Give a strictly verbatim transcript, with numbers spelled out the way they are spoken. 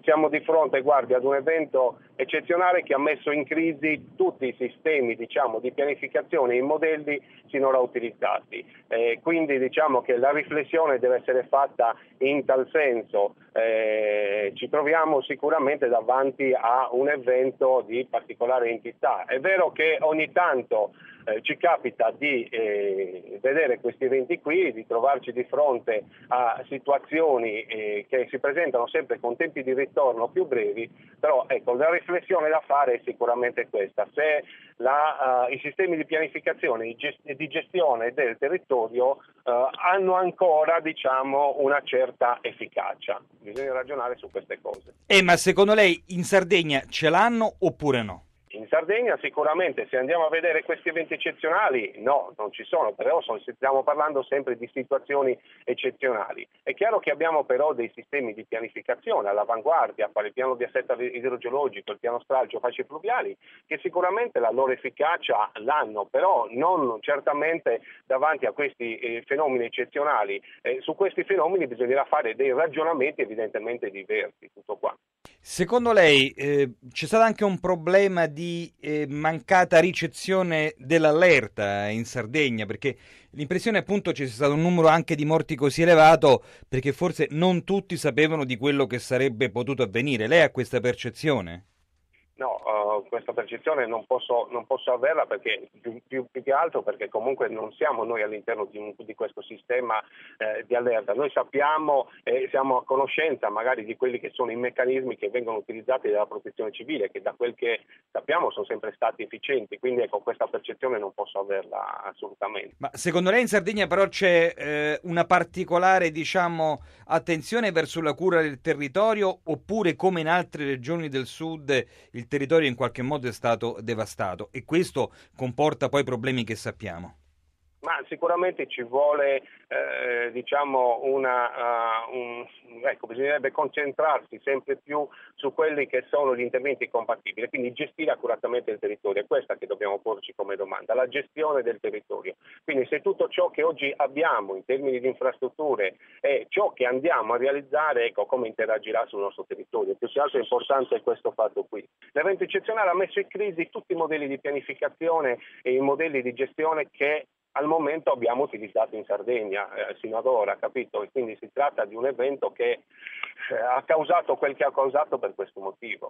siamo di fronte, guardi, ad un evento eccezionale che ha messo in crisi tutti i sistemi, diciamo, di pianificazione e i modelli sinora utilizzati. Eh, quindi diciamo che la riflessione deve essere fatta in tal senso. Eh, ci troviamo sicuramente davanti a un evento di particolare entità. È vero che ogni tanto eh, ci capita di eh, vedere questi eventi qui, di trovarci di fronte a situazioni eh, che si presentano sempre con tempi di ritorno più brevi, però ecco, la riflessione da fare è sicuramente questa: se la, uh, i sistemi di pianificazione e di gestione del territorio uh, hanno ancora, diciamo, una certa efficacia. Bisogna ragionare su queste cose. Eh, ma secondo lei in Sardegna ce l'hanno oppure no? In Sardegna sicuramente, se andiamo a vedere questi eventi eccezionali, no, non ci sono, però stiamo parlando sempre di situazioni eccezionali. È chiaro che abbiamo però dei sistemi di pianificazione all'avanguardia, quale il piano di assetto idrogeologico, il piano stralcio, fasce fluviali, che sicuramente la loro efficacia l'hanno, però non certamente davanti a questi eh, fenomeni eccezionali. Eh, su questi fenomeni bisognerà fare dei ragionamenti evidentemente diversi, tutto qua. Secondo lei eh, c'è stato anche un problema di eh, mancata ricezione dell'allerta in Sardegna, perché l'impressione appunto c'è stato un numero anche di morti così elevato perché forse non tutti sapevano di quello che sarebbe potuto avvenire. Lei ha questa percezione? No, uh, questa percezione non posso, non posso averla perché più, più, più che altro perché comunque non siamo noi all'interno di, un, di questo sistema eh, di allerta. Noi sappiamo e eh, siamo a conoscenza magari di quelli che sono i meccanismi che vengono utilizzati dalla protezione civile, che da quel che sappiamo sono sempre stati efficienti, quindi ecco, questa percezione non posso averla assolutamente. Ma secondo lei in Sardegna però c'è eh, una particolare, diciamo, attenzione verso la cura del territorio, oppure come in altre regioni del sud il territorio in qualche modo è stato devastato e questo comporta poi problemi che sappiamo? Ma sicuramente ci vuole, eh, diciamo, una, uh, un, ecco, bisognerebbe concentrarsi sempre più su quelli che sono gli interventi compatibili, quindi gestire accuratamente il territorio. È questa che dobbiamo porci come domanda, la gestione del territorio. Quindi se tutto ciò che oggi abbiamo in termini di infrastrutture è ciò che andiamo a realizzare, ecco come interagirà sul nostro territorio. Più che altro è importante questo fatto qui. L'evento eccezionale ha messo in crisi tutti i modelli di pianificazione e i modelli di gestione che al momento abbiamo utilizzato in Sardegna eh, sino ad ora, capito? E quindi si tratta di un evento che eh, ha causato quel che ha causato per questo motivo.